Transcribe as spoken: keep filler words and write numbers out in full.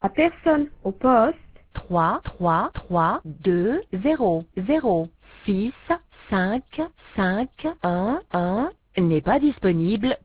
À personne au poste. trois, trois, trois, deux, zéro, zéro, six, cinq, cinq, un, un n'est pas disponible.